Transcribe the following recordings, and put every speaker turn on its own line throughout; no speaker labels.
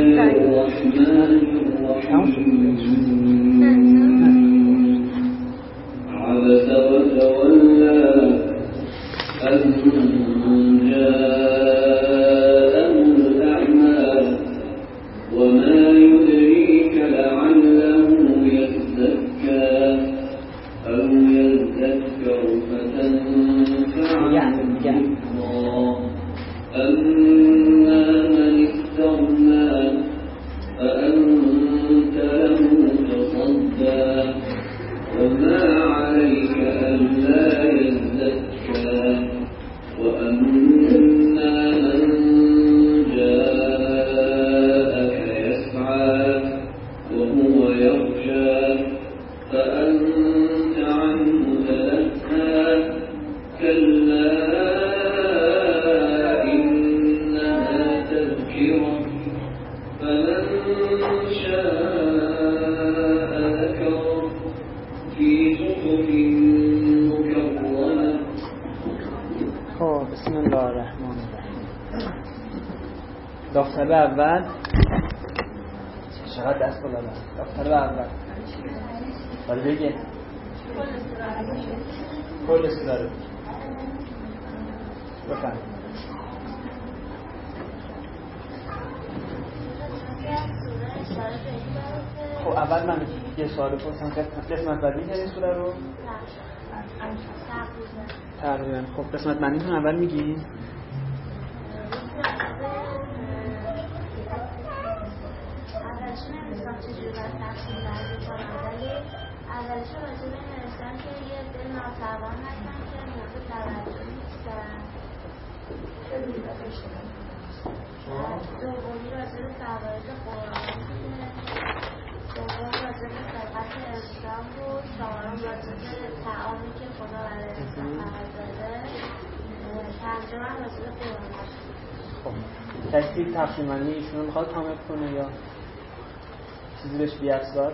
عبس وتولى أن جاءه الأعمى وما يدريك لعله يزكى أو يذكر فتنفعه الذكرى أما من استغنى فأنت له تصدى وما عليك ألا يزكى وأما من جاءك يسعى وهو يخشى فأنت عنه تلهى كلا إنها تذكرة فمن شاء ذكره في صحف مكرمة.
بسم الله الرحمن الرحیم. داوطلب اول چقدر دست بالا دارم. داوطلب اول ولی بگه کل سوره رو بفهم. خب اول من یه سوال پرسم قسمت بعدی این سوره رو تقریبا. خب قسمت بعدیتون اول میگی؟
اولش راجبه نوشتن که یه عده ناتوان هستن که مورد توجه نیستن. دومی راجبه فواید قرآن بوده، دوم راجبه خلقت انسان بود، چهارم راجبه تعامی که خدا برای انسان قرار داده، پنجم هم راجبه قیامت.
خب کسی تقسیم‌بندی ایشون رو میخواد کامل کنه یا چیزی بهش بی‌عکس داد؟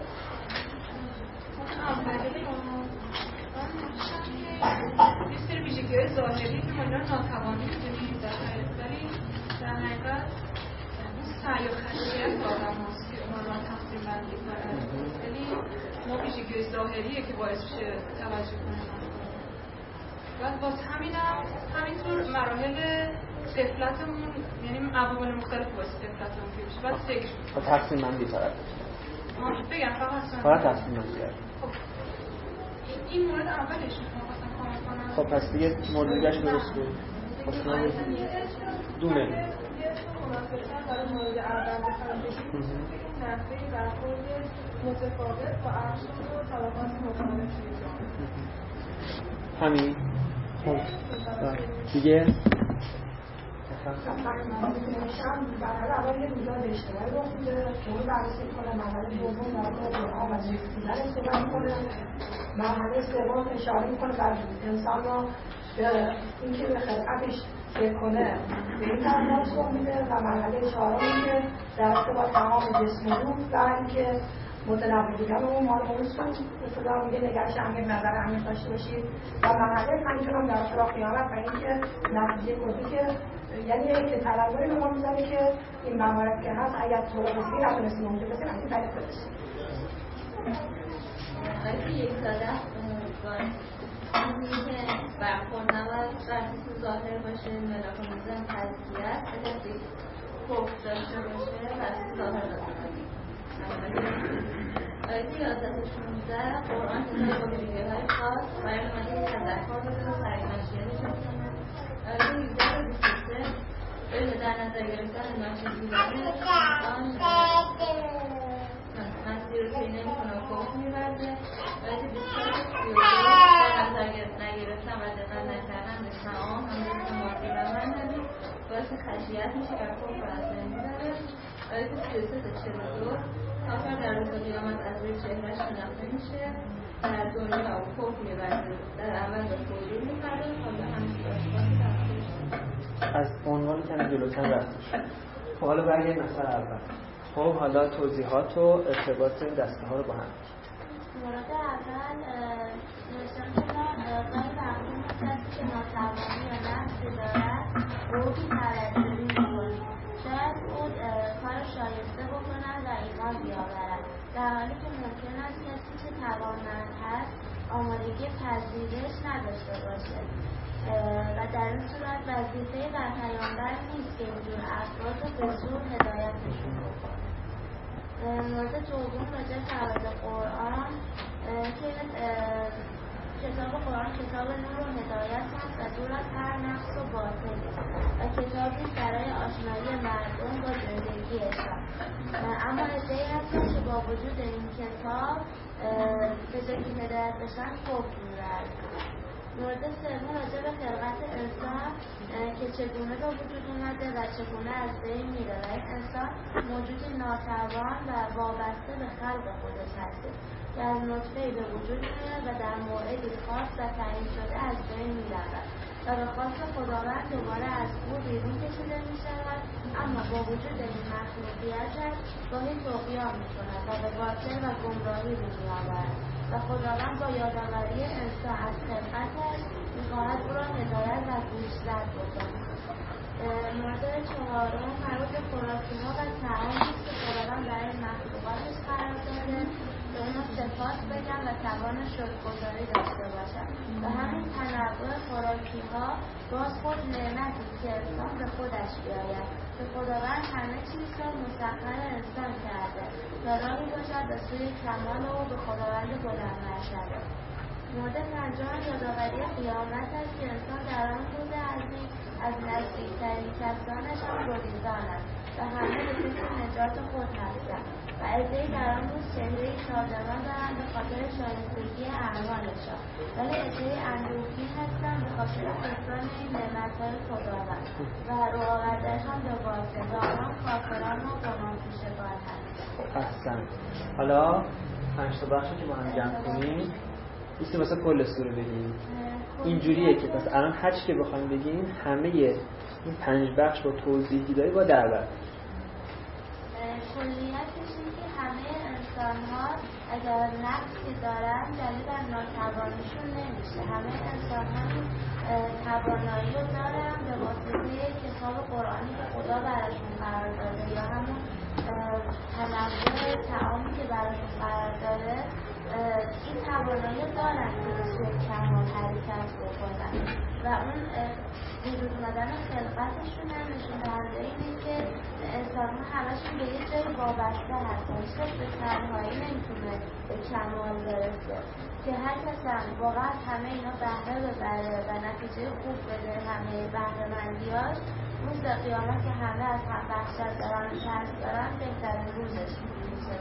بیشتر ویژگی‌های ظاهری که ما اینا ناتوانی می‌دونیم ولی در حقیقت اون سعی و خشیت آدم هست که اونا را تقسیم بندی کنن، ولی ما ویژگی‌های ظاهریه که باعث میشه توجه کنیم. بعد باز همینطور مراحل غفلتمون، یعنی عوامل مختلف باعث غفلتمون میشه. بعد سگش
تقسیم بندی فقط
بگم
فقط تقسیم بندی.
این مورد اولش میخوام کامل کنم.
خب پس دیگه مورد دیگه‌اش درست بود. دونه
یه مناسبتر برای مورد اول بخوام بگیم نحوه برخورد متفاوت با ارشد و طبقات مختلف شده.
همین. خب دیگه
نمیشم برای اول یه رویداد اشتباهی رو بوده که اون بررسی کنه. مرحله دوم در مورد دعا و نکویدن صحبت کنه. مرحله سوم اشاره میکنه بر انسان رو به اینکه به خلقتش فکر کنه به این طرف موضوع میده و مرحله چهارم که در ارتباط تمام جسم روح و اینکه متنوع بودن اون مال موضوع به صدا میگه نگرش عمیق نظر عمیق داشته باشید و مرحله پنجم هم در ارتباط قیامت و اینکه نتیجه کلی که یعنی که تلوری به ما میزنه که این موارد که هست اگر طور بسید نتونستی موجود بسید همین تعریف بداشید.
آیه یک ساده اینی که برخورد نباید برخیص ظاهر باشه، ملاکمزن تذکیت اگر یک خوف داشته باشه برخیص ظاهر داشته. آیه 11-16 قرآن که با ویدیوهای خاص برای نمانی تذکر بده و سرگمشیانی شد کنه. آیه 17-23 به در نظر گرفتن ناشکیدگی انسان مسیر رو طی نمی‌کنه و خوف می‌ورزه. آیه 22 در نظر نگرفتن و دقت نکردن به تعام هم مثل مادی و منحنی باعث خشیت میشه و خوف رو از بین می‌بره. آیه 33-42 کافر در روز قیامت از روی چهرهش شناخته میشه، در دنیا و خوف می‌ورزه، در اول به فوجور می‌پرده و به همین باشباتی دستش
از عنوان کمی جلوتر رفته شد. خب حالا برگردیم مثلا اول. خب حالا توضیحات و ارتباط این دسته ها رو با هم.
مورد اول نوشتن که ما گاهی برخورد کسی که ناتوانی یا نقصی دارد او بی‌توجهی می‌کنیم. شاید او کار شایسته و
ویژگی پذیرش نداشته باشه و در این صورت وظیفه بر پیامبر نیست که اینجور افراد رو به زور هدایتشون بکنه. مورد دوم راجع به فواید قرآن که کتاب قرآن کتاب نور و هدایت هست و دور از هر نفس و باطل و کتابی برای آشنایی مردم با زندگیشان. اما عده‌ای هستن که با وجود این کتاب به جای که هدایت بشن کفر می‌ورزن. مورد سوم راجع به خلقت انسان که چگونه به وجود اومده و چگونه از بین میره و این انسان موجودی ناتوان و وابسته به خلق خودش هسته که از نطفه‌ای به وجود میاد و در موعدی خاص و تعیین شده از بین میرود و به خواست خداوند دوباره از او بیرون کشیده میشود، اما با وجود این مخلوقیتش گاهی طغیان میکند و به باطل و گمراهی رو میآورد و خداوند با یادآوری انسان از خلقتش میخواهد او را هدایت و گوشزد بکند. مورد چهارم مربوط به خوراکی‌ها و طعامی است که خداوند برای مخلوقاتش قرار داده به اونا صفات بگن و توان شکرگزاری داشته باشن و همین تنوع خوراکی‌ها باز خود نعمتی که انسان به خودش بیاید که خداوند همه چیز را مسخر انسان کرده تا راهی باشد به سوی کمال و به خداوند بلندمرتبه. مورد پنجم یادآوری قیامت است که انسان در آن روز عظیم از نزدیکترین کسانش هم گریزان است و همه به فکر نجات خود هستند و عده‌ای در آن روز چهره‌ای شادمان دارند به خاطر شایستگی اعمالشان، ولی عده‌ای اندوهگین هستند به خاطر خسران این نعمت‌های خداوند و رو آوردنشان به باطل و آنان کافران و گناه‌پوشگان هستند.
احسن. حالا 5 تا بخشی که با هم جمع کنیم ایستی واسه کل سوره بگیم. اینجوریه که پس الان هر چی که بخوایم بگیم همه این 5 بخش با توضیحی داره با دربر.
کلیتش این که همه انسان‌ها اگر نقصی دارن دلیل بر ناتوانیشون نمیشه. همه انسان‌ها توانایی رو دارن به واسطه کتاب قرآنی که خدا براشون قرار داده یا همون تنوع تعامی که براشون قرار داده این توانایی دارن که به سوی کمال حرکت بکنن و اون وجود اومدن خلقتشون هم نشون دهنده اینه که انسان‌ها همشون به یه جایی وابسته هستن، هیچ به تنهایی نمیتونه به کمال برسه که هر کس هم واقعا همه اینا بهره ببره و نتیجه خوب بده همه بهره‌مندیاش، روز قیامت که همه از هم وحشت دارن و ترس دارن بهترین روزش میشه.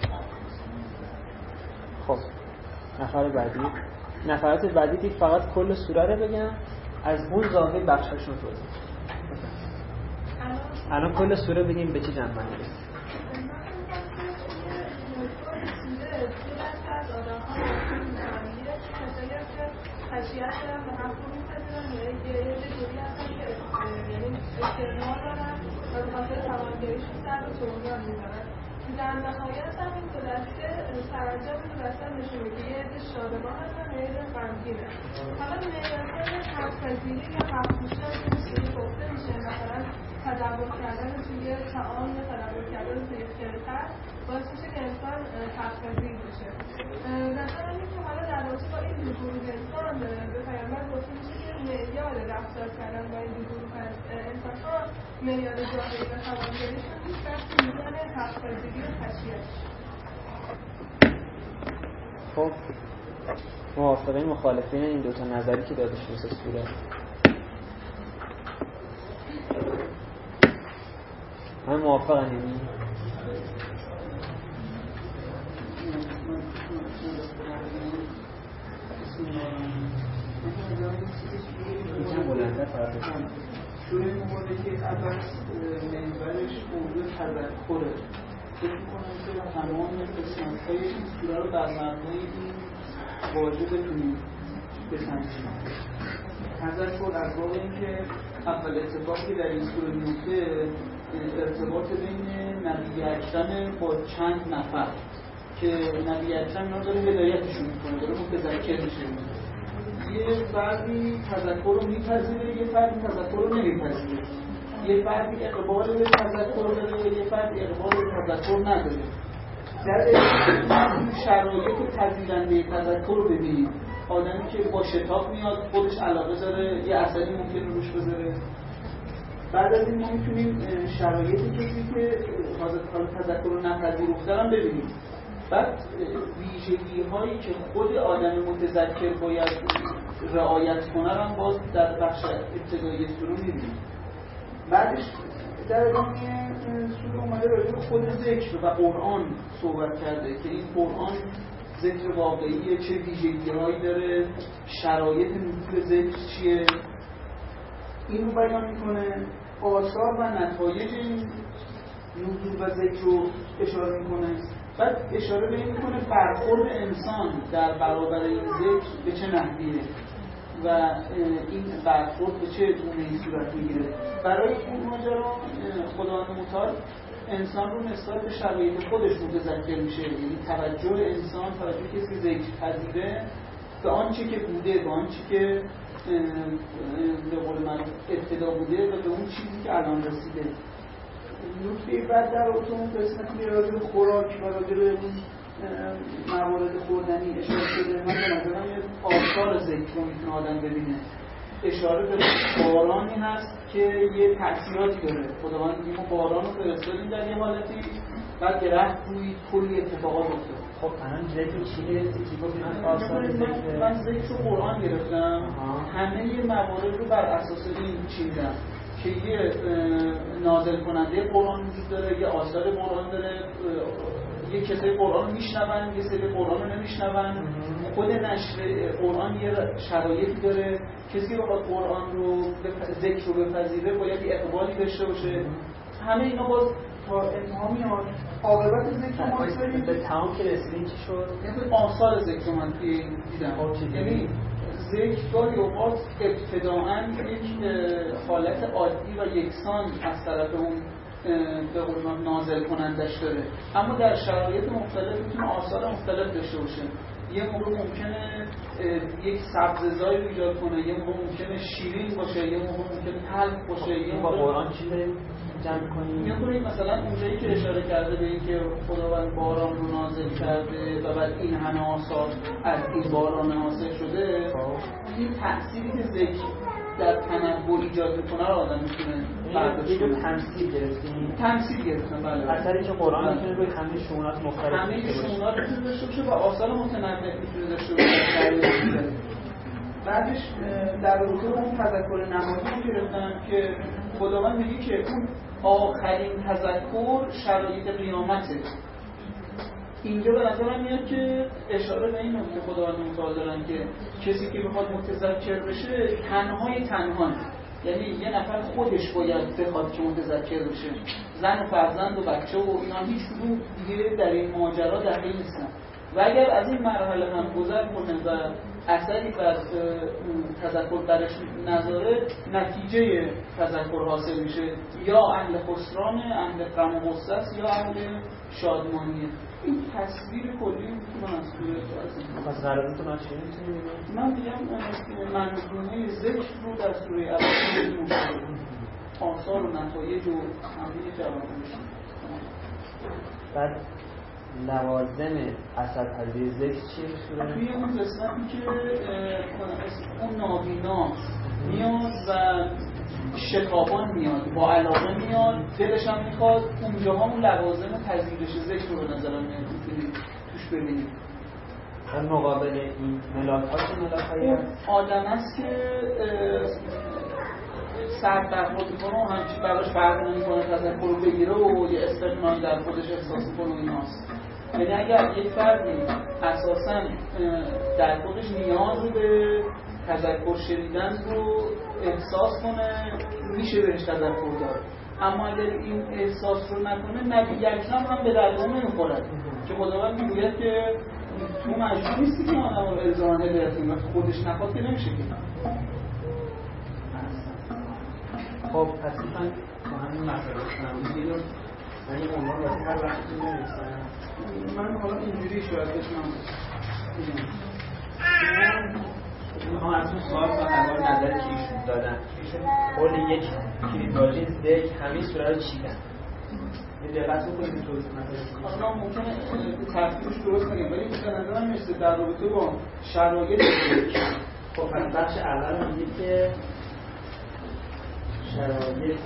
خب نفر بعدی، نفرات بعدی که فقط کل سوره رو بگم از اون ظاهر بخشاشون توضیح. الان کل سوره بگیم به چی جمع بندی؟
خشیت دارن و هم خوبی پذیرن یه جوری هستن که یعنی استعمال دارن و به خاطر توانگریشون سر به طغیان میبرن که در نهایت هم این دولسته سرانجام این دولسته نشون میده یه عده شادمان هستن و یه عده غمگینه. حالا معیارهای حق‌پذیری یا حق‌پوشی هم که سری گفته میشه، مثلا تدبر کردن توی طعام یا تدبر کردن توی خلقت باعث میشه که انسان حق‌پذیر بشه. مثلا اینکه حالا در رابطه با این دو گروه انسان به پیامبر گفته میشه که معیار رفتار کردن با این دو گروه انسان‌ها معیار ظاهری و توانگریشون نیست، بلکه میزان حق‌پذیری و خشیت.
خب موافقین مخالفین این دوتا نظری که داده شده سوره؟ همه موافقن یعنی؟ یکم بلندتر فرق بکنم.
شوره این مورده که اول منبرش موضوع تذکره فکر میکنم که تمام قسمت‌های این سوره رو در مبنای این واژه بتونیم بسنجیم. تذکر از واقع این که اول اتفاقی که در این سوره میفته ارتباط بین نبی اکرم با چند نفر که نبی اکرم اینا داره هدایتشون میکنه، داره متذکر میشه. یه فردی تذکر رو میپذیره، یه فردی تذکر رو نمیپذیره. یه فردی اقبال به تذکر داره، یه فردی اقبال به تذکر نداره. در این شرایط پذیرنده تذکر رو ببینید آدمی که با شتاب میاد خودش علاقه داره یه اثری ممکنه روش بذاره. بعد از این ما میتونیم شرایط کسی که حالا تذکر رو نپذیرفته هم ببینیم. بعد ویژگی هایی که خود آدم متذکر باید رعایت کنه هم باز در بخش ابتدایی سوره میبینیم. بعدش در ادامه سوره اومده راجع به خود ذکر و قرآن صحبت کرده که این قرآن ذکر واقعیه، چه ویژگی هایی داره، شرایط نزول ذکر چیه، این رو بیان میکنه. آثار و نتایج این نزول و ذکر رو اشاره میکنه. بعد اشاره به این میکنه برخورد انسان در برابر این ذکر به چه نحویه و این برخورد به چه گونه‌ای صورت میگیره. برای این ماجرا خداوند متعال انسان رو نسبت به شرایط خودش متذکر میشه، یعنی توجه انسان، توجه کسی که ذکر پذیره به آنچه که بوده، به آنچه که به قول من ابتدا بوده و به اون چیزی که الان رسیده. نکته بعد در اتومون قسمت راجع به خوراک و راجع به موارد خوردنی اشاره شده. من به نظرم یه آثار ذکر رو میتونه آدم ببینه. اشاره به بارانی هست که یه تأثیراتی داره. خداوند میگه ما باران رو فرستادیم در یه حالتی، بعد درخت روی کلی اتفاقات افتاد.
خب الان ذکر چی گرفتی که گفتن آثار ذکر؟
من ذکر رو قرآن گرفتم. همه موارد رو بر اساس این چیدم که یه نازل کننده قرآن وجود داره، یه آثار قرآن داره، یه کسای قرآن رو میشنون، یه سری قرآن رو نمیشنون. خود نشر قرآن یه شرایطی داره. کسی که بخواد قرآن رو ذکر رو بپذیره باید یه اقبالی داشته باشه. همه اینا باز تا انتها میاد. عاقبت ذکر ما
به تمام که رسیدین چی شد؟
یعنی آثار ذکر من دیدم. یعنی ذکر گاهی اوقات ابتداعاً یک حالت عادی و یکسان از طرف اون به قول نازل کنندش داره، اما در شرایط مختلف میتونه آثار مختلف داشته باشه. یه موقع ممکنه یک سبززایی رو ایجاد کنه، یه موقع ممکنه شیرین باشه، یه موقع ممکنه تلخ باشه. یه
با قرآن چی داریم جمع کنیم؟
می‌خونید مثلا اونجایی که اشاره کرده به اینکه خداوند باران رو نازل کرده و بعد این همه آثار از این باران حاصل شده، این تأثیری که ذکر در تنوع ایجاد میکنه رو آدم میتونه برداشت کنه.
تمثیل گرفتیم.
تمثیل گرفتن بله.
اثری که قرآن میتونه روی همه شؤونات مختلف
همه شؤونات میتونه داشته باشه و آثار متنوع میتونه داشته باشه. بعدش در رابطه با اون تذکر نمادی گرفتن که خداوند میگه که اون آخرین تذکر شرایط قیامته. اینجا به نظرم میاد که اشاره به این نکته خداوند متعال دارن که کسی که بخواد متذکر بشه تنهای تنها، یعنی یه نفر خودش باید بخواد که متذکر بشه. زن و فرزند و بچه و اینا هیچ کدوم دیگه در این ماجرا دخیل نیستن و اگر از این مرحله هم گذر کنه و اثری بر تذکر درش نذاره، نتیجه تذکر حاصل میشه یا اهل خسران، اهل غم و غصه است، یا اهل شادمانیه. این تصویر کلی که من از سوره
پس قرارتون از چی میتونیم بگیم؟
من میگم منظومه ذکر رو در سوره اول مشاهده آثار و نتایج و همه جوابش.
بعد لوازم اثرپذیری ذکر چیه سوره؟
توی اون قسمتی که اون نابینا میاد و شتابان میاد، با علاقه میاد، دلش هم میخواد، اونجاها اون لوازم پذیرش ذکر رو به نظرم میاد میتونید توش ببینید.
اون مقابل این ملاک‌ها چه ملاک‌هایی هست؟
آدم است که سر برخورد میکنه و همچی براش فرق نمیکنه تذکر رو بگیره و یه استقنان در خودش احساس کنه و ایناست. یعنی اگر یک فردی اساساً در خودش نیاز رو به تذکر شنیدن رو احساس کنه، میشه بهش تذکر داد. اما اگر این احساس رو نکنه، نبیگرشن هم به درد نمیخورد که خداوند میگوید که تو مجبور نیستی که آنها رو الزامان هدایت کنی، وقتی خودش نخواد که نمیشه که.
خب پس میخوایم با همین مسئله کنم رو من این عنوان واسه هر وقتی نمیستم.
من حالا اینجوری شاید بشنم
میخوام از اون سوال کنم در مورد نظری که ایشون دادن. ایشون قول یک کلیدواژه ذکر همه سوره رو چیدن دقت بکنید توضیح مثلا
حالا ممکنه ترتیبش درست نگم ولی به نظرم میرسه در رابطه با شرایط ذکر.
خب بخش اول میگه که شرایط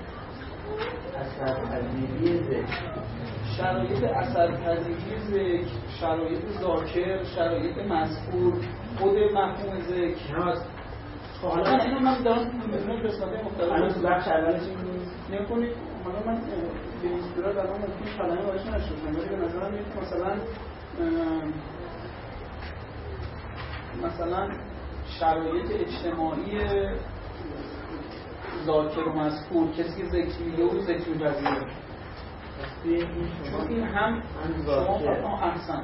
اثرپذیری ذکر،
شرایط اثرپذیری ذکر، شرایط ذاکر، شرایط مذکور، خود مفهوم ذکر. حالا اینو من دارم بدون قسمت مختلف
الان تو بخش اولش این
نکنید. حالا من به این صورت الان ممکن کلمه وارد نشدم ولی به نظرم میاد مثلا شرایط اجتماعی ذاکر و مذکور، کسی که ذکر میگه و ذکر می‌پذیره، چون این هم ذاکر احسن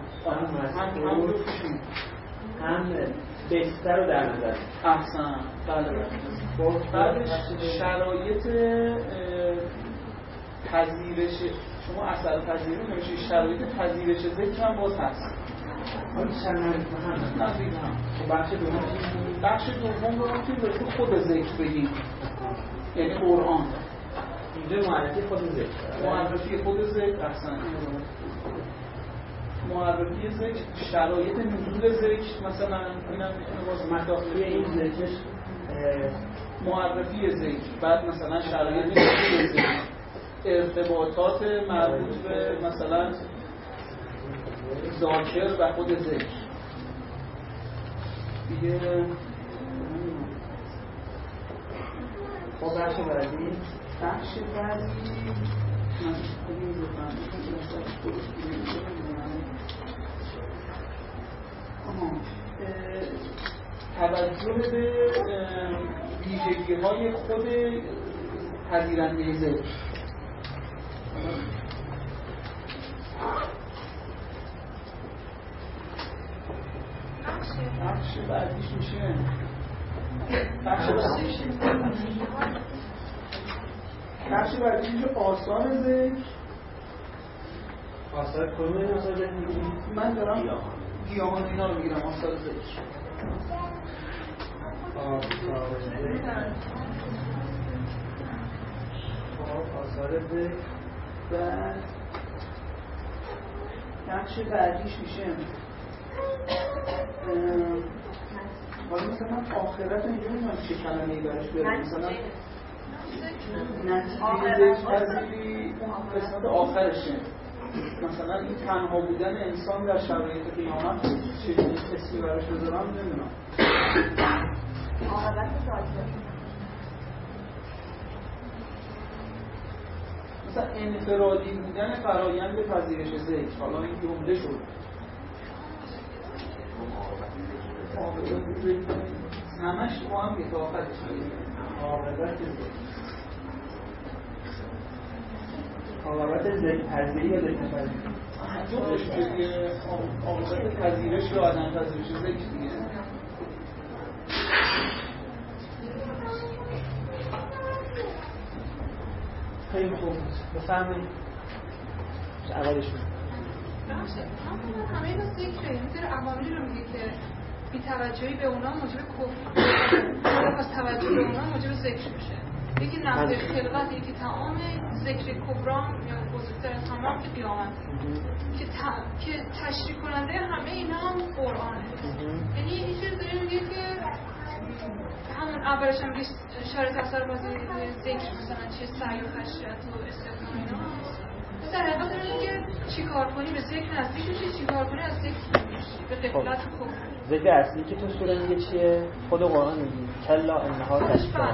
هم بستر رو در نظر
احسن بله. بعدش شرایط پذیرش، شما اثر پذیری نمیشه، شرایط پذیرش ذکر هم باز هست. بخش دوم رو هم توی خود ذکر بگیم، یعنی قرآن.
اینجا معرفی خود ذکر،
معرفی خود ذکر احسن، معرفی ذکر، شرایط نزول ذکر مثلا اینم میتونه باز
مداخلی این ذکرش
معرفی ذکر، بعد مثلا شرایط نزول ذکر، ارتباطات مربوط به مثلا ذاکر و خود ذکر دیگه.
خب بخش بعدی
توجه به ویژگی‌های خود پذیرنده ذکر. بخش بعدیش میشه بخش بعدیش میشه آثار ذکر.
آثار کدوم این آثار ذکر میگیم؟
من دارم گیاهان اینا رو میگیرم. آثار ذکر،
آثار ذکر.
بعد بخش بعدیش میشه حالا مثلا آخرت اینجا نمیدونم چه کلمه‌ای براش بیارم، مثلا نتیجه ذکر اون قسمت آخرشه، مثلا این تنها بودن انسان در شرایط قیامت چه اسمی براش بذارم نمیدونم. مثلا انفرادی بودن فرایند پذیرش ذکر، حالا این جمله شد همش با هم یه طاقتش
عاقبت ذکر پذیری یا ذکر پذیری
جملش دیگه، عاقبت پذیرش یا عدم پذیرش ذکر دیگه.
خیلی خوب بفهمید اولشون
همه اینا ذکره، این زیر عواملی رو میگه که بی‌توجهی به اونا موجب کفر، از توجه به اونا موجب ذکر میشه. یکی نحوه خلقت، یکی تمام ذکر کبران یا بزرگتر از تمام که قیامت که تشریح کننده همه اینا هم قرآنه. یعنی این چیز داره میگه که همون اولش هم که شرط اثر بازی ذکر مثلا چه سعی و خشیت و استقنام اینا در حقیقت اینه که چی کار کنی به ذکر نزدیک میشی، چی کار کنی از ذکر میشی به غفلت خوب.
ذکر اصلی که تو سوره میگه چیه؟ خود قرآن میگه کلا انها تشبیه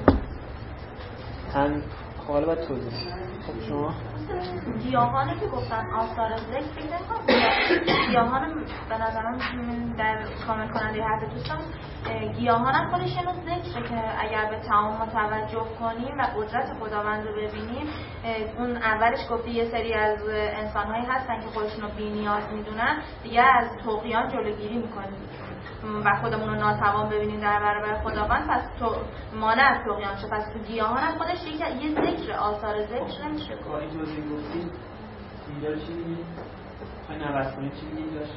هم. خب حالا باید توضیح. خب شما
گیاهانی که گفتن آثار ذکر فکر نمی‌کنم گیاهان به نظرم در کامل کننده حرف دوستان گیاهان هم خودش اینو ذکره که اگر به تعامل توجه کنیم و قدرت خداوند رو ببینیم، اون اولش گفتی یه سری از انسان‌هایی هستن که خودشون رو بی‌نیاز میدونن، دیگه از طغیان جلوگیری میکنیم و خودمون رو ناتوان ببینیم در برابر خداوند، پس تو مانع از طغیان شه. پس تو گیاهان هم خودش یه ذکر، آثار ذکر نمیشه
با این توضیح گفتید اینجا چی میگید؟ خواهی نوست کنید چی میگید اینجاش؟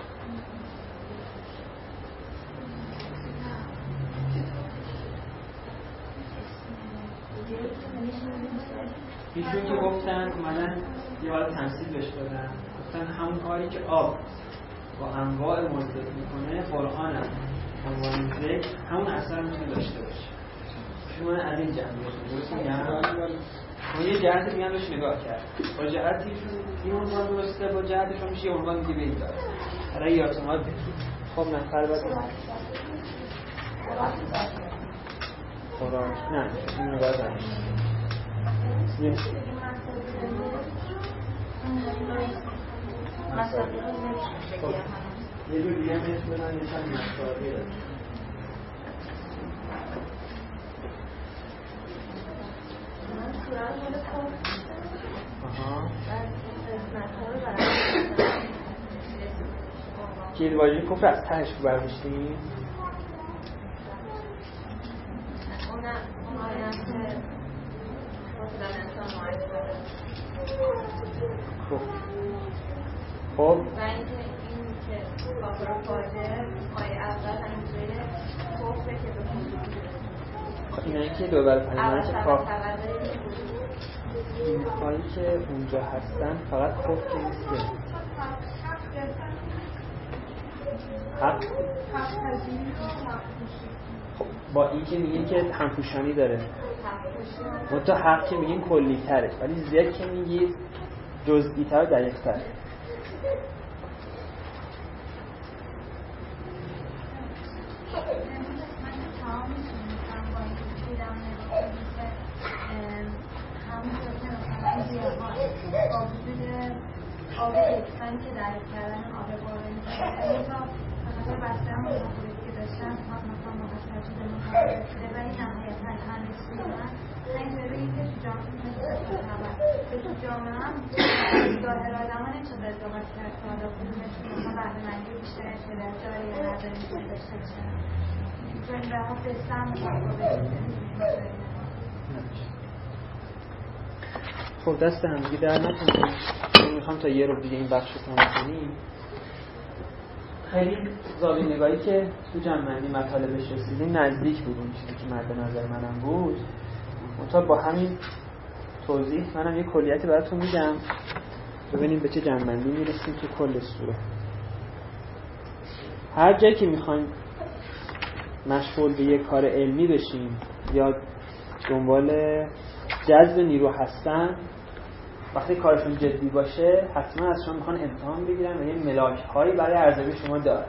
ایشون که گفتن اومدن یه حالا تمثیل بهش دادن، گفتن همون کاری که آب با انواع مرتبط میکنه قرآن هم عنوان ذکر همون اثر میتونه داشته باشه. شما از این جهت درست میگم؟ ما یه جهت دیگه هم بهش نگاه کرد، با جهتی این عنوان درسته، با جهتش هم میشه یه عنوان دیگه بهش داد. برای یادتون بگید. خب نفر بعد خوراک نه این رو باید یه جور دیگه میشه بدن یه چند مصابی دارد. که واژه کفر از تهش رو برمیشتیم خب
و اینکه این که کافر و فاجر آیه اول همینجوری کفره که به خود
اینایی که دو بر پنیمه که کافر این هایی که اونجا هستن فقط کفر نیسته حق با این که میگین که همپوشانی داره منتها حق که میگین کلی تره ولی زیاد که میگید جزئی تر و دقیق تر.
آب یکسان که درک کردن آب بارانی که مثلا بسته هم مخابری که داشتن مثلا مقصر شده مخابره شده ولی نهایتا همه چیز من خیلی ببینید که تو جامعه مثل تو جامعه هم ظاهر آدم ها نمیشه رضاقت کرد که حالا کدومشون مثلا بهره‌مندی بیشتر شده جاری یا نداری میتونه داشته باشن چون به ها بسته هم مخابره
خب دست هم دیگه در نکنیم. میخوام تا یه رو دیگه این بخش رو تمام کنیم. خیلی زاویه نگاهی که تو جمع‌بندی مطالبش رسیدیم نزدیک بود اون چیزی که مد نظر منم بود. منتها با همین توضیح منم یه کلیتی براتون میگم ببینیم به چه جمع‌بندی میرسیم تو کل سوره. هر جایی که میخوایم مشغول به یه کار علمی بشیم یا دنبال جذب نیرو هستن وقتی کارشون جدی باشه حتما از شما میخوان امتحان بگیرن و یه ملاک هایی برای ارزیابی شما داره.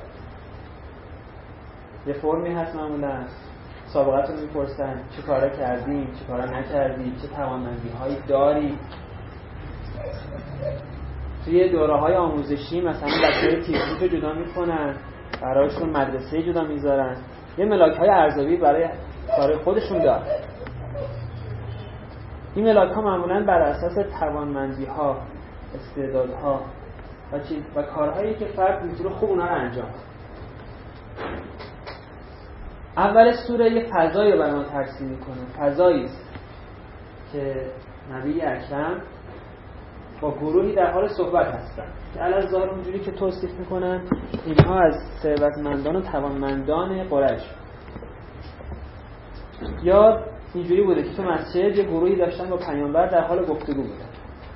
یه فرمی هست معمولا سابقتون میپرسن چه کارا کردیم چه کارا نکردی چه توانمندی هایی داری. توی دوره های آموزشی مثلا بچه‌های تیزه‌ای رو جدا میکنن برایشون مدرسه جدا میذارن یه ملاک های ارزیابی برای کار خودشون داره. این ملاک ها معمولاً بر اساس توانمندی ها، استعدادها و کارهایی که فرد میتونه خوب اونا رو انجام بده. اول سوره یه فضایی رو برای ما ترسیم میکنه. فضایی است که نبی اکرم با گروهی در حال صحبت هستن که الظاهر اونجوری که توصیف میکنن اینها از ثروتمندان و توانمندان قریش یا اینجوری بوده که تو مسجد یه گروهی داشتن با پیامبر در حال گفتگو بودن.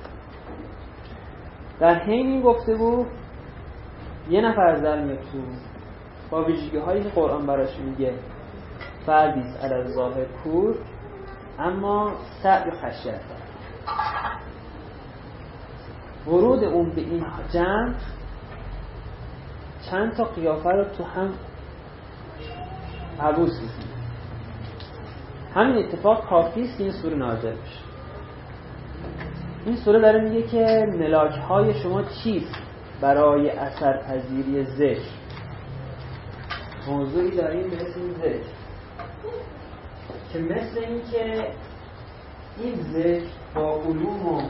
در حین این گفتگو یه نفر از در میاد تو با ویژگی‌هایی که قرآن براش میگه فردی است الظاهر کور اما سعی و خشیت داره. ورود اون به این جمع چند تا قیافه رو تو هم عبوس می‌کنه. همین اتفاق کافی است این سوره نازل بشه. این سوره داره میگه که ملاک‌های شما چیست برای اثرپذیری ذکر. موضوعی داریم به اسم ذکر که مثل این که این ذکر با علوم و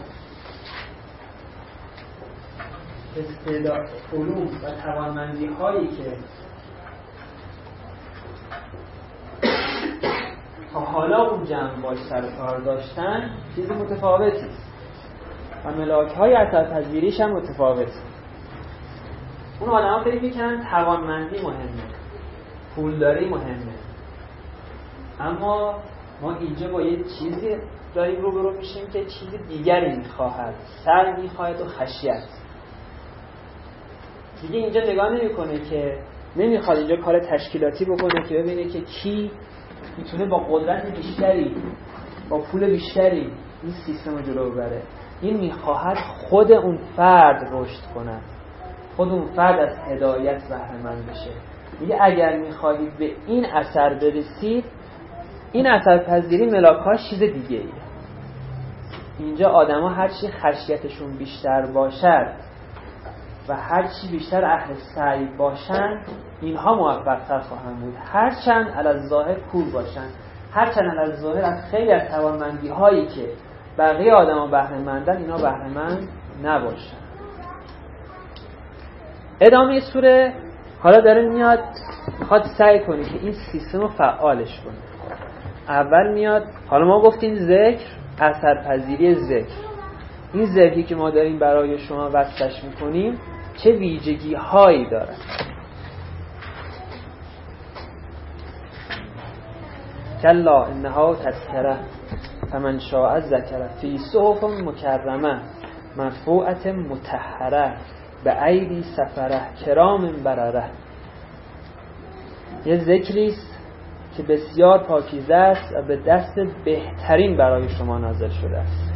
استعداد علوم و توانمندی هایی که تا حالا اون جمع باش سر کار داشتن چیز متفاوتی و ملاک های اثرپذیریش هم متفاوت. اون آدم ها فکر میکنن توانمندی مهمه، پولداری مهمه، اما ما اینجا با یه چیزی داریم روبرو میشیم که چیز دیگری میخواهد، سر میخواهد و خشیت. دیگه اینجا نگاه نمیکنه که نمیخواد اینجا کار تشکیلاتی بکنه که ببینه که کی میتونه با قدرت بیشتری، با پول بیشتری این سیستم رو جلو ببره. این میخواهد خود اون فرد رشد کنه، خود اون فرد از هدایت بهره مند بشه. میگه اگر میخواهید به این اثر برسید، این اثر پذیری ملاکاش چیز دیگه ایه. اینجا آدما هرچی خشیتشون بیشتر باشد و هرچی بیشتر اهل سعی باشن، اینها موفق‌تر خواهند بود. هرچند علی ظاهر کور باشن، هرچند علی ظاهر از خیلی از توانمندی هایی که بقیه آدما بهره مندن، اینا بهره مند نباشن. ادامه سوره حالا داره میاد میخواد سعی کنه که این سیستم رو فعالش کنه. اول میاد، حالا ما گفتیم ذکر، اثرپذیری ذکر. این ذکری که ما داریم برای شما وصفش میکنیم چه ویژگی هایی داره؟ کلا انها تذکره فمن شاء ذکره فی صحف مکرمه مرفوعه مطهره به ایدی سفره کرام برره. یه ذکریست که بسیار پاکیزه است و به دست بهترین برای شما نازل شده است.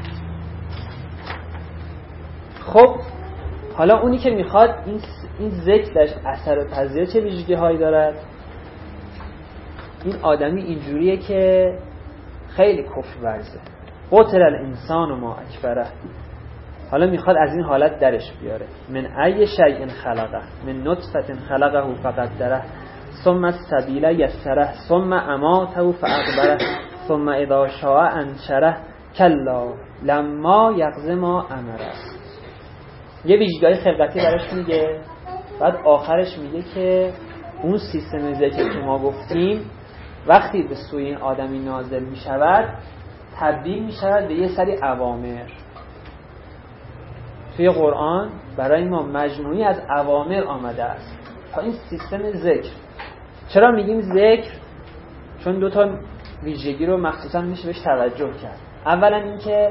خب حالا اونی که میخواد این ذکرش اثر پذیری چه ویژگی هایی دارد؟ این آدمی اینجوریه که خیلی کفر ورزه. قتل الانسان و ما اکفره. حالا میخواد از این حالت درش بیاره. من ای شیء خلقه من نطفه خلقه فقدره ثم السبیل یسره ثم اماته فاقبره ثم اذا شاء انشره کلا لما یقض ما امره. یه ویژگی خلقتی براش میگه، بعد آخرش میگه که اون سیستم ذکر که ما گفتیم وقتی به سوی این آدمی نازل میشود تبدیل میشود به یه سری اوامر. توی قرآن برای ما مجموعی از اوامر آمده است تا این سیستم ذکر. چرا میگیم ذکر؟ چون دو تا ویژگی رو مخصوصا میشه بهش توجه کرد. اولا این که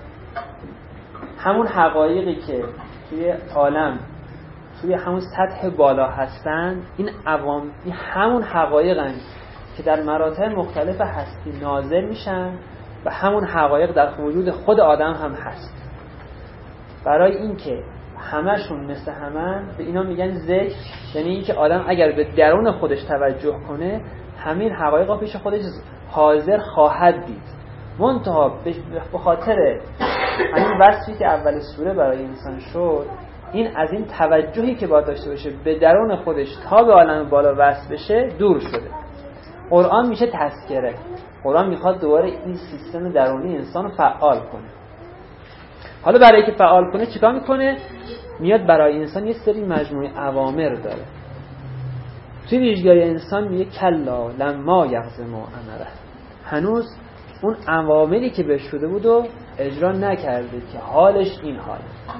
همون حقایقی که توی عالم توی همون سطح بالا هستن، این همون حقایقن که در مراتب مختلف هستی نازل میشن و همون حقایق در وجود خود آدم هم هست. برای اینکه همشون مثل همن به اینا میگن ذکر، یعنی اینکه آدم اگر به درون خودش توجه کنه همین حقایق پیش خودش حاضر خواهد دید. منتها به خاطر همین وصفی که اول سوره برای انسان شد، این از این توجهی که باید داشته باشه به درون خودش تا به عالم بالا وصل بشه دور شده. قرآن میشه تذکره. قرآن میخواد دوباره این سیستم درونی انسان رو فعال کنه. حالا برای که فعال کنه چیکار میکنه؟ میاد برای انسان یه سری مجموعه اوامر داره. توی ویژگی انسان میگه کلا لما یغز ما امره. هنوز اون اوامری که بهش شده بود و اجرا نکرده که حالش این حال.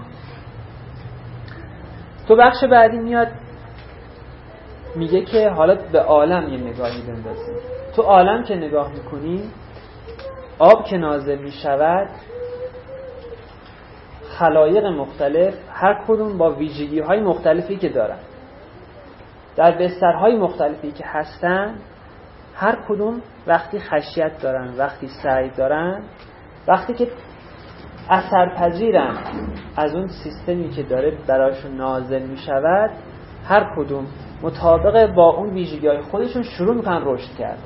تو بخش بعدی میاد میگه که حالا به عالم یه نگاهی بندازیم. تو عالم که نگاه میکنی، آب که نازل میشود، خلایق مختلف هر کدوم با ویژگی های مختلفی که دارن، در بسترهای مختلفی که هستن، هر کدوم وقتی خشیت دارن، وقتی سعی دارن، وقتی که اثرپذیرن از اون سیستمی که داره براشون نازل می شود، هر کدوم مطابق با اون ویژگی‌های خودشون شروع میکنن رشد کردن.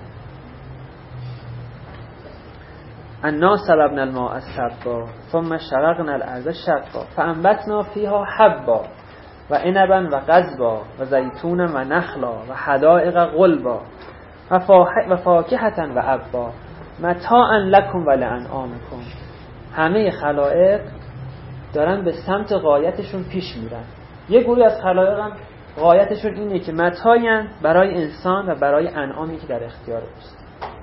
انا صببنا الماء صبا ثم شققنا الارض شقا فانبتنا فيها حبا و عنبا و قضبا و زیتونا و نخلا و حدائق غلبا و فاکهة و ابا متاعا لکم و لانعامکم. همه خلائق دارن به سمت غایتشون پیش میرن. یه گروه از خلائق هم غایتشون اینه که متاعن برای انسان و برای انعامی که در اختیار اوست.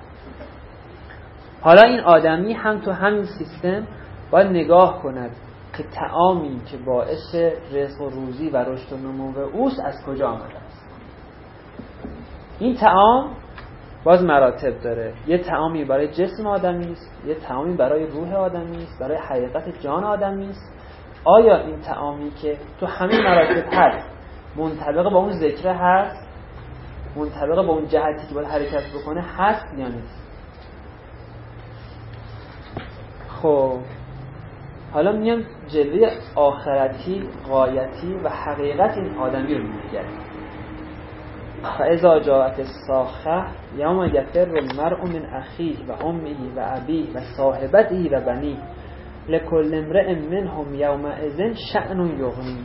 حالا این آدمی هم تو همین سیستم باید نگاه کند که طعامی که باعث رزق و روزی و رشد و نمو اوست از کجا آمده است. این طعام باز مراتب داره. یه طعامی برای جسم آدمی است، یه طعامی برای روح آدمی است، برای حقیقت جان آدمی است. آیا این طعامی که تو همین مراتب هست منطبق با اون ذکر هست، منطبق با اون جهتی که باید حرکت بکنه هست یا نیست؟ خب حالا میام جلوه آخرتی، غایتی و حقیقت این آدمی رو میگردیم. فاذا جاءت الصاخة یوم یفر المرء من اخیه و امه و ابیه و صاحبته و بنیه لکل امرئ منهم یومئذ شأن یغنیه.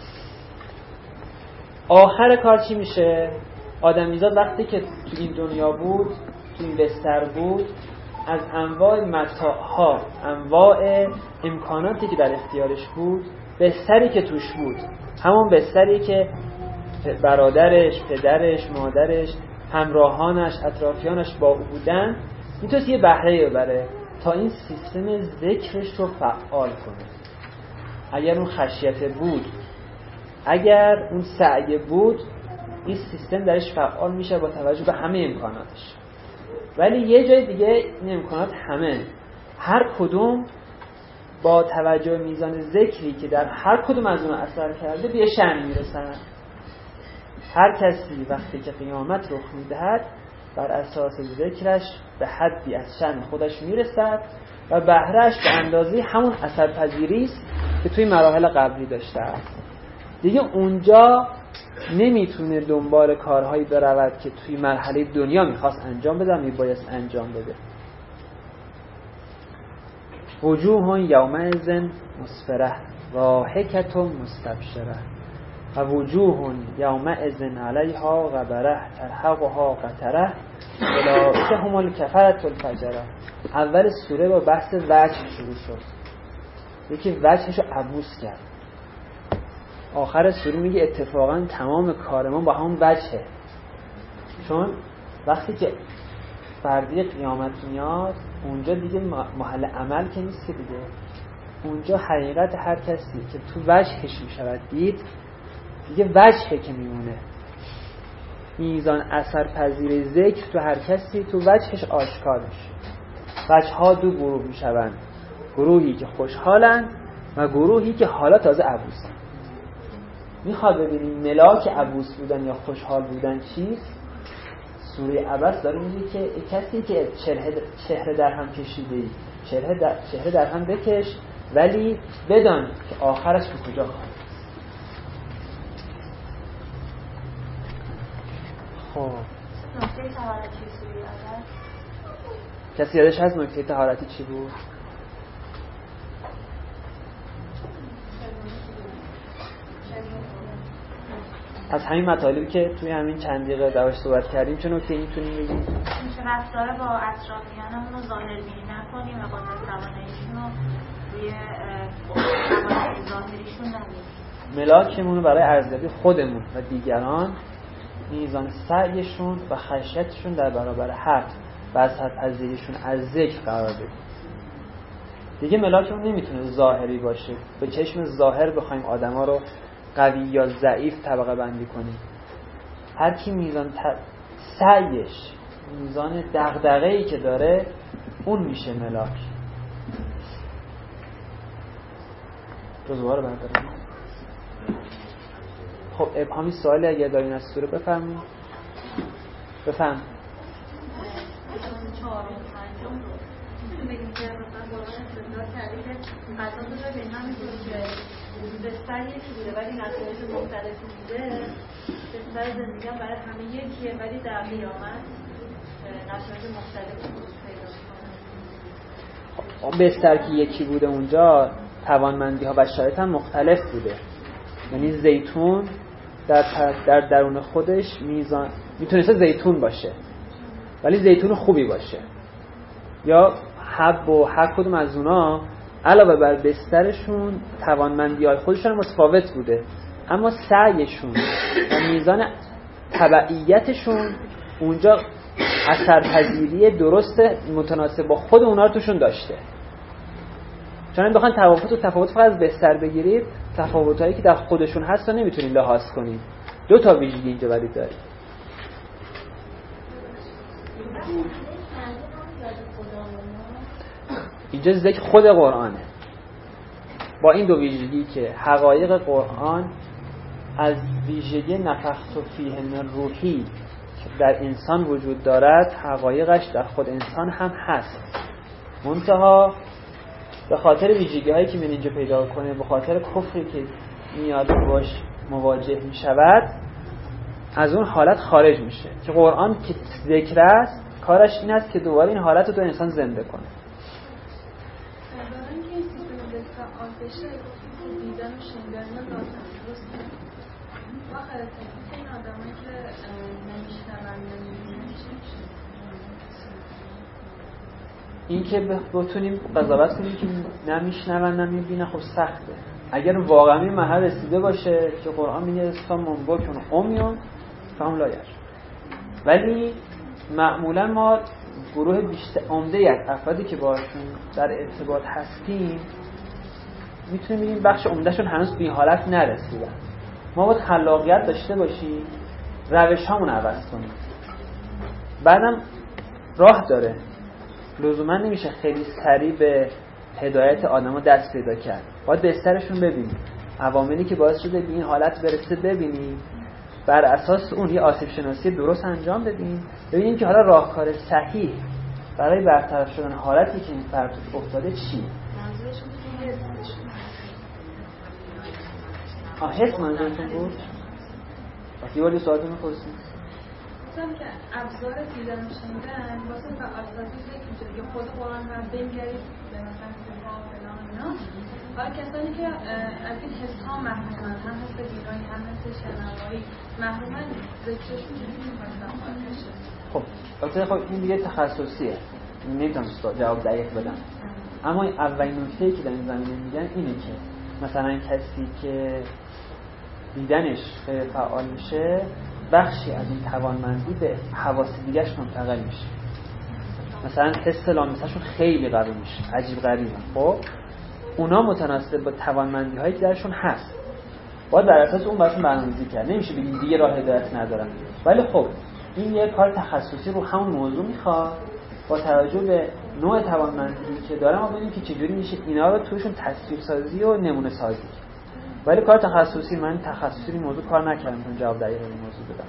آخر کار چی میشه؟ آدمیزاد وقتی که تو این دنیا بود، تو این بستر بود، از انواع متاعها، انواع امکاناتی که در اختیارش بود، بستری که توش بود، همون بستری که برادرش، پدرش، مادرش، همراهانش، اطرافیانش با او بودن، میتونست یه بهره ببره تا این سیستم ذکرش رو فعال کنه. اگر اون خشیت بود، اگر اون سعی بود، این سیستم درش فعال میشه با توجه به همه امکاناتش. ولی یه جای دیگه این امکانات همه، هر کدوم با توجه میزان ذکری که در هر کدوم از اون اثر کرده به شأن میرسن. هر کسی وقتی که قیامت رخ میدهد بر اساس ذکرش به حدی از شأن خودش میرسد و بهرهش به اندازه همون اثرپذیری است که توی مراحل قبلی داشته است. دیگه اونجا نمیتونه دنبال کارهایی برود که توی مرحله دنیا میخواست انجام بده، میبایست انجام بده. وجوه یومئذ مسفره ضاحکة مستبشره و وجوه یومئذ علیها غبره ترهقها قتره اولئک هم الکفرة الفجره. اول سوره با بحث وجه شروع شد، یکی وجهشو عبوس کرد. آخر سوره میگه اتفاقا تمام کار ما با همون وجهه، چون وقتی که فردی قیامت میاد اونجا دیگه محل عمل که نیست دیگه، اونجا حقیقت هر کسی که تو وجهش میشود دید دیگه وجهه که میمونه. میزان اثرپذیری ذکر تو هر کسی تو وجهش آشکار میشه. وجه‌ها دو گروه میشوند، گروهی که خوشحالن و گروهی که حالا تازه عبوسن. میخواد ببینیم ملاک عبوس بودن یا خوشحال بودن چیست؟ سوره عبس داره میگه که کسی که چهره در هم کشیده‌ای، چهره در هم بکش ولی بدان که آخرش به کجا خواهد. خب
نکته طهارتی سوره عبس،
کسی یادش هست نکته طهارتی چی بود؟ از همین مطالبی که توی همین چند دقیقه درش صحبت کردیم چه نکته میتونیم بگیم؟
میشه رفتار با اطرافیانمون رو ظاهربینی نکنیم و قدرت تواناییشون رو روی توانایی ظاهریشون نگیریم.
ملاکمون رو برای ارزیابی خودمون و دیگران میزان سعیشون و خشیتشون در برابر حق و اثرپذیریشون از ذکر قرار بدیم. دیگه ملاکمون نمیتونه ظاهری باشه، به چشم ظاهر بخوایم آدما رو قوی یا ضعیف طبقه بندی کنیم. هر کی میزان سعیش، میزان دغدغه‌ای که داره، اون میشه ملاک. جزوها رو برداریم. خب ابهامی سوالی اگر دارین از سوره بفرمایید. بفهم.
بگیم که مثلا قرآن استدلال کرده که قضا رو به همینطوری که بستر یکی بوده ولی نتایج مختلفی بوده، بستر زندگی هم برای همه یکیه ولی در قیامت نتایج مختلفی پیدا می‌کنه.
اون بستر که یکی بوده اونجا توانمندی ها و شرایط هم مختلف بوده. یعنی زیتون در درون خودش میزان میتونسته زیتون باشه ولی زیتون خوبی باشه، یا حب و هر کدوم از اونا علاوه بر بسترشون توانمندی‌های خودشون متفاوت بوده، اما سعیشون و میزان تبعیتشون اونجا اثرپذیری درست متناسب با خود اونا رو توشون داشته. چون بخواید تفاوت فقط از بستر بگیرید، تفاوتایی که در خودشون هست رو نمیتونید لحاظ کنید. دو تا ویژگی اینجا ولی داره. اینجا ذکر خود قرآنه با این دو ویژگی که حقایق قرآن از ویژگی نفخت فیه من روحی که در انسان وجود دارد حقایقش در خود انسان هم هست، منتها به خاطر ویژگی هایی که من اینجا پیدا کنه، به خاطر کفری که میاد باش مواجه می شود از اون حالت خارج میشه که قرآن که ذکر است کارش این است که دوباره این حالت رو تو انسان زنده کنه.
بشه دیدن و شنیدن لازم درسته آخر این آدمایی که نمیشنون نمیبینن
این که بتونیم قضاوت کنیم که نمیشنون نمیبینن خب سخته. اگر واقعا این محل رسیده باشه که قرآن میگه سامون بکن امیون فهم لایر، ولی معمولا ما گروه بیشتر عمده از افرادی که باشون در ارتباط هستیم میتونیم بگیم بخش عمدهشون هنوز به این حالت نرسیدن. ما باید خلاقیت داشته باشیم، روش هامون عوض کنیم. بعدم راه داره، لزوما نمیشه خیلی سریع به هدایت آدم‌ها دست پیدا کرد. باید بسترشون ببینیم، عواملی که باعث شده به این حالت برسه ببینیم، بر اساس اون یه آسیب شناسی درست انجام بدیم، ببینیم که حالا راهکار صحیح برای برطرف شدن حالتی که این فرد افتاده چیه. حس منظورتون بود؟ وقتی ولی سوالتون می‌پرسید
مثلا که ابزار دیدن و شنیدن واسه فعالیتی که دیگه خود قرآن هم بنگرید به مثلا سیما و فلان اینا، حالا کسانی که از این حس ها محرومن، هم حس بینایی هم حس شنوایی محرومن، ذکرشون چجوری مثلا آتشه؟
خب البته خب این دیگه تخصصیه، نمیتونم جواب دقیق بدم، اما اولین نکته‌ای که در این زمینه میگن اینه که مثلا کسی که دیدنش فعال میشه بخشی از این توانمندی به حواس دیگه‌اش منتقل میشه. مثلا حس لامسه‌شون خیلی قوی میشه، عجیب غریبه. خب اونا متناسب با توانمندی هایی که درشون هست باید بر اساس اون براشون برنامه‌ریزی کرد. نمیشه بگیم دیگه راه هدایت ندارن، ولی خب این یه کار تخصصی رو همون موضوع میخواد با توجه به نوع توانمندی که دارم ما ببینیم که چجوری میشه اینا رو توشون تصویر سازی و نمونه سازی. ولی کار تخصصی، من تخصصی این موضوع کار نکردم تا جواب دقیق این موضوع بدم.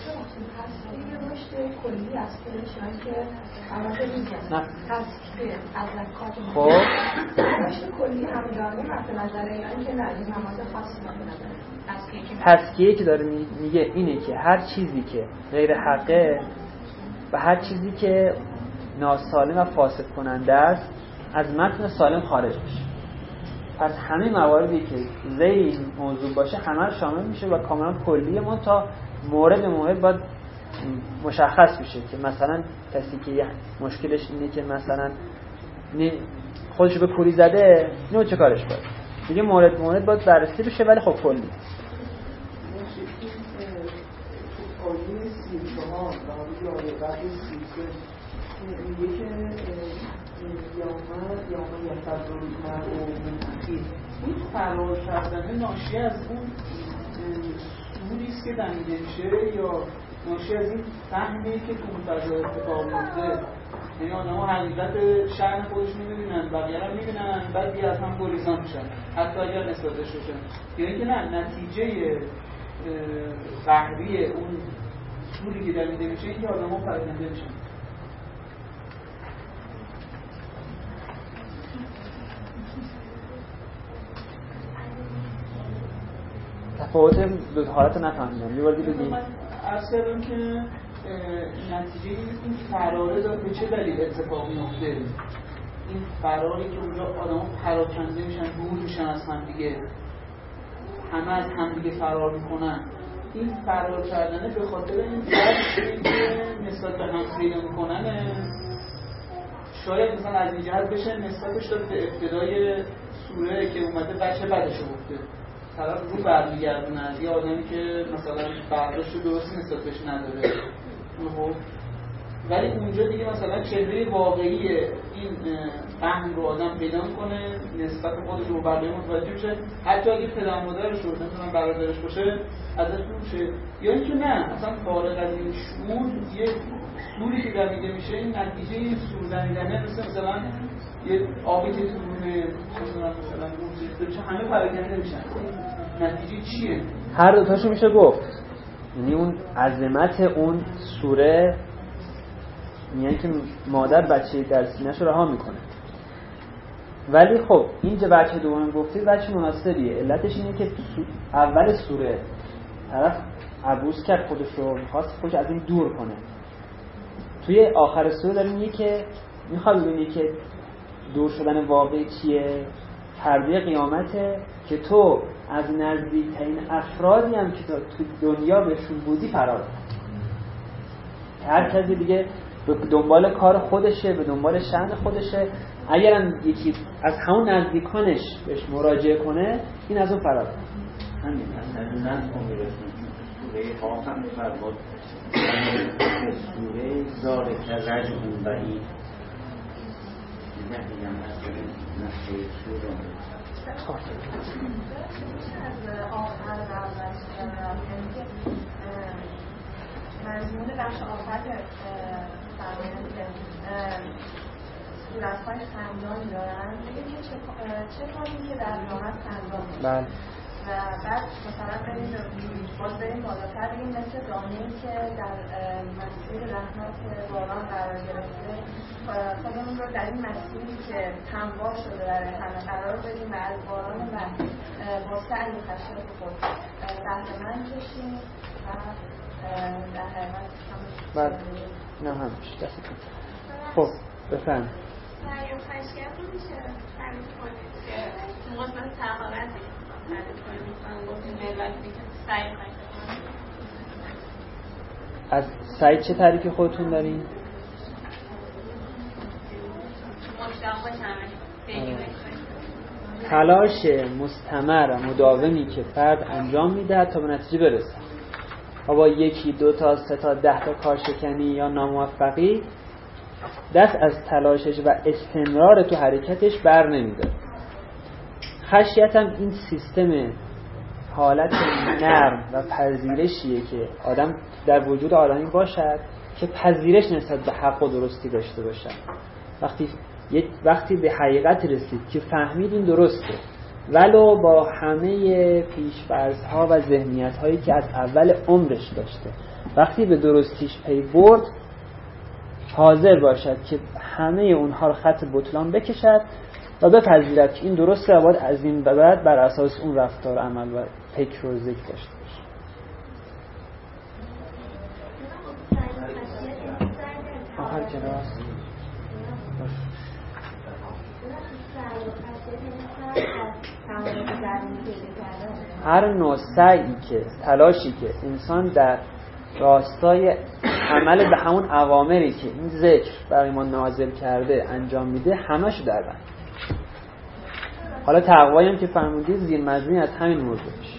کلی از که البته میگن تصفیه از لکات
خب
رشد کلی همدانی مد نظر یعنی که نه این نماز خاصی نداره.
تزکیه که داره میگه اینه که هر چیزی که غیر حقه و هر چیزی که ناسالم و فاسد کننده است از متن سالم خارج میشه. پس همه مواردی که زیر این موضوع باشه همه رو شامل میشه و کاملا کلیه. ما تا مورد مورد باید مشخص بشه که مثلا کسی که یه مشکلش اینه که مثلا خودش به کوری زده اینو چه کارش باید دیگه مورد باید بررسی بشه، ولی خب کلی
آیه 34 و آیه بعد 33 میگه که یوم یفضل المرء من اخیه، این فرار کردن ناشی از اون سوری است که دمیده میشه یا ناشی از این فهمی که تو اون فضا اتفاق میفته؟ یعنی آدم‌ها حقیقت شأن خودشون می‌بینن، بقیه رو می‌بینن، بعد دیگه از هم گریزان میشن حتی اگر نسبتش بشن. یعنی که نه، نتیجه قهری اون سوری که دمیده میشه این که آدم‌ها پراکنده میشن.
تفاوت دو حالت رو نفهمیدم، یه بار دیگه بگید.
عرض کردم که نتیجه این فراره داره به چه دلیل اتفاق میفته. این فراری که اونجا آدم‌ها پراکنده میشن، دور میشن از هم دیگه، همه از هم دیگه فرار میکنن. این فرار کردنه به خاطر این فرقی که نسبت به هم پیدا میکنن، شاید مثلا از این جهت بشه نسبتش داد به ابتدای سوره که اومده بچه بعدشو گفته طرف رو برمیگردونه، یه آدمی که مثلا برداشت درستی نسبت بهش نداره. خب ولی اونجا دیگه مثلا چهره واقعی این فهم رو آدم پیدا کنه، نسبت خودش رو بقیه متوجه بشه، حتی اگه پدر مادرش رو نمی‌تونن برادرش باشه ازش میشه، یا اینکه نه اصلا فارغ از این شعور یه سوری که دمیده میشه، این نتیجه این سور زنیدنه مثلا یه آبی که تو رونه مثلا اون چیز بشه همه پراکنده میشن. نتیجه چیه؟
هر دوتاشو میشه گفت. یعنی اون عظمت اون سوره میگن که مادر بچه در سینه‌شو رها میکنه. ولی خب اینجا بچه دوم گفتید بچه مناسبیه. علتش اینه که اول سوره طرف عبوس کرد خودش رو، میخواست خودش از این دور کنه. توی آخر سوره داره میگه که میخواد ببینی که دور شدن واقعی چیه، پرده قیامته که تو از نزدیکترین افرادی هم که تو دنیا بهشون بودی فرار کنی. هر کسی دیگه به دنبال کار خودشه، به دنبال شأن خودشه. اگرم یکی از همون نزدیکانش بهش مراجعه کنه این از اون فرار کنه.
همین مثلا سوره قاف هم فرمود سوره زاره که رجعون بعید نمیدونم نحوه سوره
از آخر مضمون بخش آخر فرمایند که صورت‌های خندان دارن، میگه که چه کاری که در قیامت خندان باشه. و بعد مثلا بریم بالاتر بگیم مثل دانه‌ای که در مسیر رحمت باران قرار گرفته، خودمون رو در این مسیری که هموار شده در همه قرار بدیم و از باران و با سعی و خشیت خود بهره‌مند بشیم و در حقیقت
بعد نه همش دست کن. خب بفهم
سعی و خشیت رو میشه تعریف کنید که مثلا تقابل تعریف کنید گفتیم ملت میگه سعی و خشیت.
از سعی چه تعریفی خودتون دارین؟ تلاش مستمر و مداومی که فرد انجام میده تا به نتیجه برسه. با یکی، دو تا، سه تا، 10 تا کارشکنی یا ناموفقی دست از تلاشش و استمرار تو حرکتش بر نمیداره. خشیت هم این سیستم حالت نرم و پذیرشیه که آدم در وجود آدمی باشد که پذیرش نسبت به حق و درستی داشته باشد. وقتی به حقیقت رسید که فهمید این درسته، ولو با همه پیش‌فرض‌ها و ذهنیت‌هایی که از اول عمرش داشته، وقتی به درستیش پی برد حاضر باشد که همه اونها رو خط بطلان بکشد و بپذیرد که این درسته و باید از این به بعد بر اساس اون رفتار، عمل و فکر و ذکر داشته باشه. آخر کلاس هر نوع سعی که تلاشی که انسان در راستای عمل به همون اوامری که این ذکر برای ما نازل کرده انجام میده همشو در بند. حالا تقوایی هم که فرمودید زیر مجموعی از همین موضوع میشه.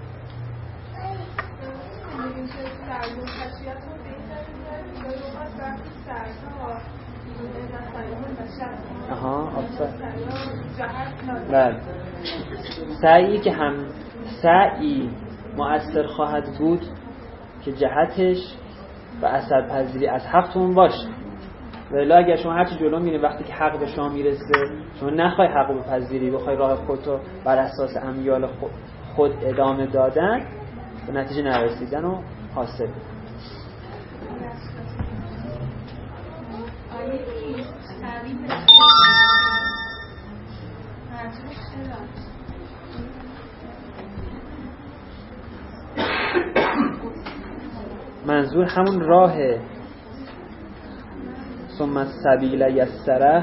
بله. سعی که هم سعی مؤثر خواهد بود که جهتش و اثر پذیری از حقتون باشه. ولی اگر شما هرچی جلو میرید وقتی که حق به شما میرسه شما نخوای حق رو بپذیری، بخوای راه خودتو بر اساس امیال خود ادامه دادن، به نتیجه نرسیدن و حاصل منظور همون راه ثم السبیل یسره.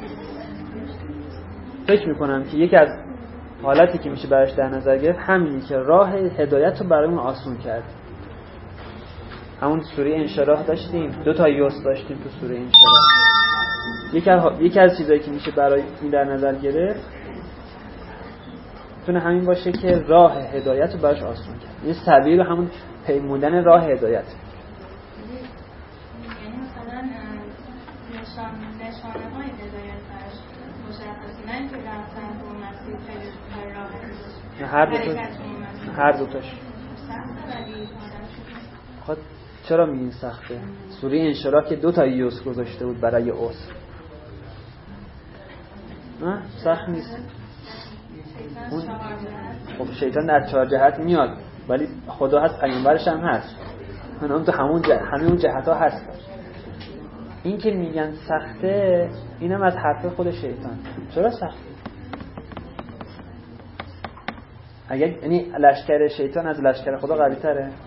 فکر میکنم که یکی از حالتی که میشه براش در نظر گرفت همینی که راه هدایت رو برامون آسون کرد. همون سوره انشراح داشتیم، 2 تا یوس داشتیم تو سوره انشراح. یکی از چیزایی که میشه برای این در نظر گرفت میتونه همین باشه که راه هدایت رو براش آسون کرد. این سبیل همون پیمودن راه هدایت.
یعنی مثلا
نه هر دوتاش. خب چرا میگین سخته؟ سوره انشراح که 2 تا یوس گذاشته بود برای عسر. نه سخت نیست. خب شیطان در 4 جهت میاد ولی خدا هست، پیامبرش هم هست، اونم تو همه اون جهت ها هست. این که میگن سخته اینم از حرف خود شیطان. چرا سخته؟ یعنی لشکر شیطان از لشکر خدا قوی تره؟
اگه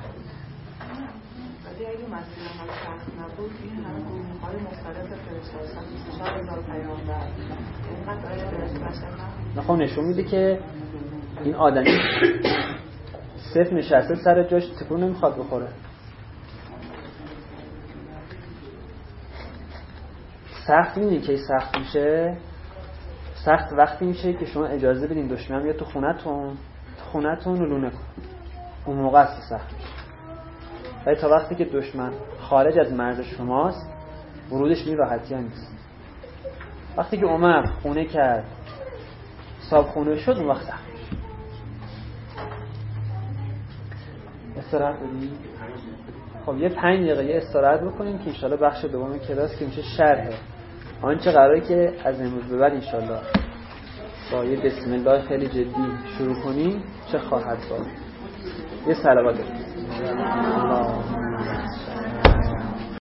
مسیح هم سخت نبود این همه گروه‌های مختلف فرستادن 24,000 پیامبر
نخواه نشون میده که این آدمی صرف نشسته سر جاش تکون نمیخواد بخوره. سخت میدونی که سخت میشه؟ سخت وقتی میشه که شما اجازه بدین دشمن بیاد تو خونتون رو لونه کن. اون موقع است سخت میشه. ولی تا وقتی که دشمن خارج از مرز شماست ورودش این راحتی ها نیست. وقتی که اومد خونه کرد صاحب خونه شد اون وقت سخت میشه. استراحت بدیم. خب یه 5 دقیقه استراحت بکنیم که انشالله بخش دوم کلاس که میشه شرح آنچه قراره که از امروز به بعد انشالله با یه بسم الله خیلی جدی شروع کنیم چه خواهد بود. یه صلوات